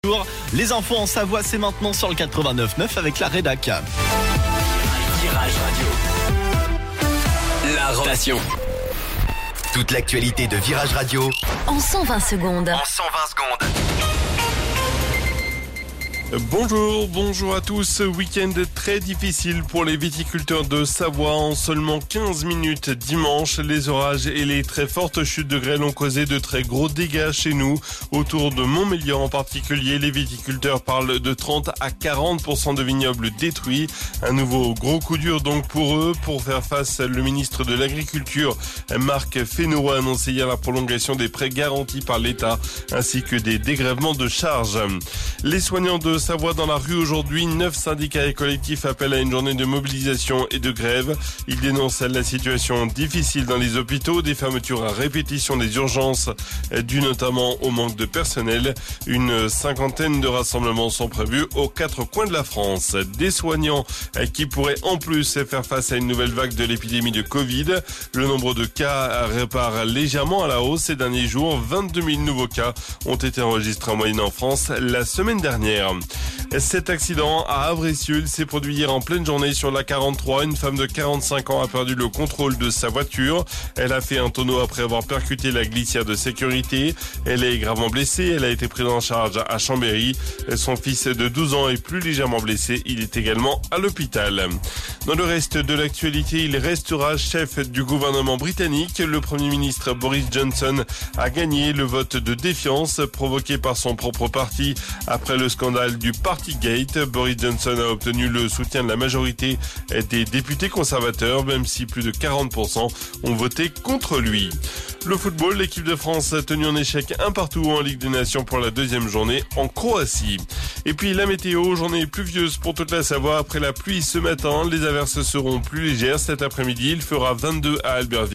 Les infos en Savoie, c'est maintenant sur le 89.9 avec la rédac. Virage Radio. La rotation. Toute l'actualité de Virage Radio en 120 secondes. Bonjour à tous. Week-end très difficile pour les viticulteurs de Savoie. En seulement 15 minutes dimanche, les orages et les très fortes chutes de grêle ont causé de très gros dégâts chez nous. Autour de Montmélian en particulier, les viticulteurs parlent de 30 à 40% de vignobles détruits. Un nouveau gros coup dur donc pour eux. Pour faire face, le ministre de l'Agriculture, Marc Fesneau, a annoncé hier la prolongation des prêts garantis par l'État ainsi que des dégrèvements de charges. Les soignants de Savoie dans la rue aujourd'hui, 9 syndicats et collectifs appellent à une journée de mobilisation et de grève. Ils dénoncent la situation difficile dans les hôpitaux, des fermetures à répétition des urgences, dues notamment au manque de personnel. Une cinquantaine de rassemblements sont prévus aux 4 coins de la France. Des soignants qui pourraient en plus faire face à une nouvelle vague de l'épidémie de Covid. Le nombre de cas repart légèrement à la hausse ces derniers jours. 22 000 nouveaux cas ont été enregistrés en moyenne en France la semaine dernière. Cet accident à Havre-et-Sioule s'est produit hier en pleine journée sur la 43. Une femme de 45 ans a perdu le contrôle de sa voiture. Elle a fait un tonneau après avoir percuté la glissière de sécurité. Elle est gravement blessée. Elle a été prise en charge à Chambéry. Son fils de 12 ans est plus légèrement blessé. Il est également à l'hôpital. Dans le reste de l'actualité, il restera chef du gouvernement britannique. Le Premier ministre Boris Johnson a gagné le vote de défiance provoqué par son propre parti après le scandale du Partygate. Boris Johnson a obtenu le soutien de la majorité des députés conservateurs, même si plus de 40% ont voté contre lui. Le football, l'équipe de France a tenu en échec un partout en Ligue des Nations pour la deuxième journée en Croatie. Et puis la météo, journée pluvieuse pour toute la Savoie après la pluie ce matin. Les averses seront plus légères cet après-midi. Il fera 22 à Albertville.